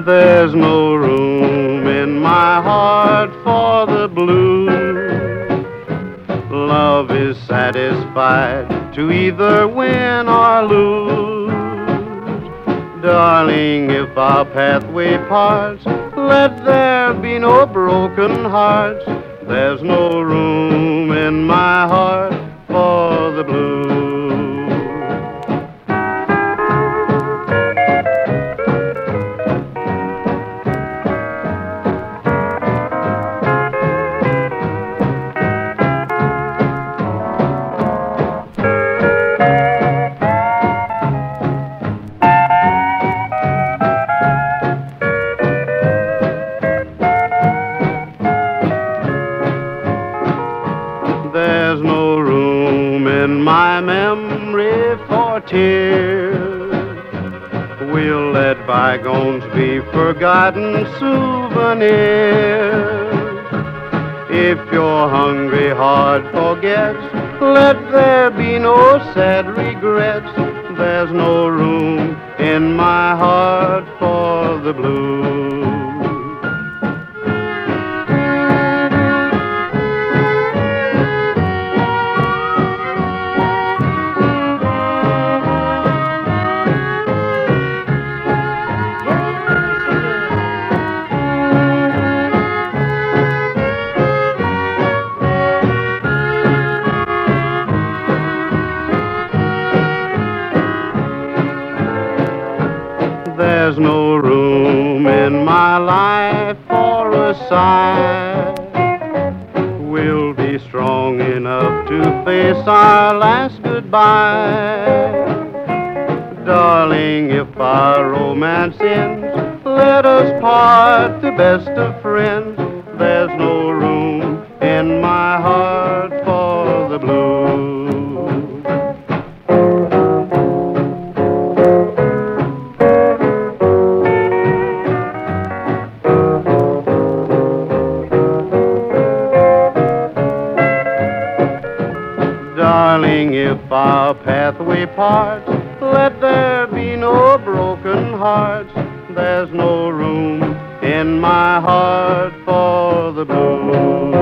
There's no room in my heart for the blues. Love is satisfied to either win or lose. Darling, if our pathway parts, let there be no broken hearts. There's no room in my heart for the blues. There's no room in my memory for tears. We'll let bygones be forgotten souvenirs. If your hungry heart forgets, let there be no sad regrets. There's no room in my heart for the blues. There's no room in my life for a sigh. We'll be strong enough to face our last goodbye. Darling, if our romance ends, let us part the best of friends. There's no room in my heart for the blues. Darling, if our pathway parts, let there be no broken hearts. There's no room in my heart for the blues.